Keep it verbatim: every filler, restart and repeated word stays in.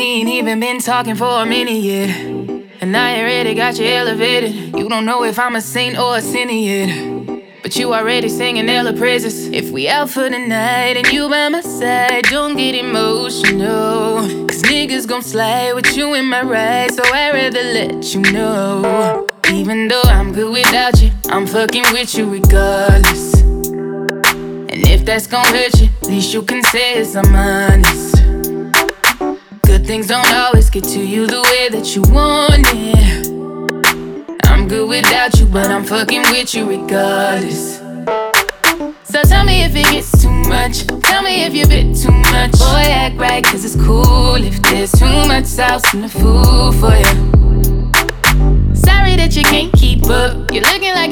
ain't even been talking for a minute yet, and I already got you elevated. You don't know if I'm a saint or a sinner yet, but you already singing hella praises. If we out for the night and you by my side, don't get emotional, cause niggas gon' slide with you in my ride. So I'd rather let you know, even though I'm good without you, I'm fucking with you regardless. And if that's gon' hurt you, at least you can say it's I'm honest. Good things don't always get to you the way that you want it. I'm good without you, but I'm fucking with you regardless. So tell me if it gets too much, tell me if you bit too much. Boy, act right, cause it's cool if there's too much sauce in the food for you. Sorry that you can't keep up, you're looking like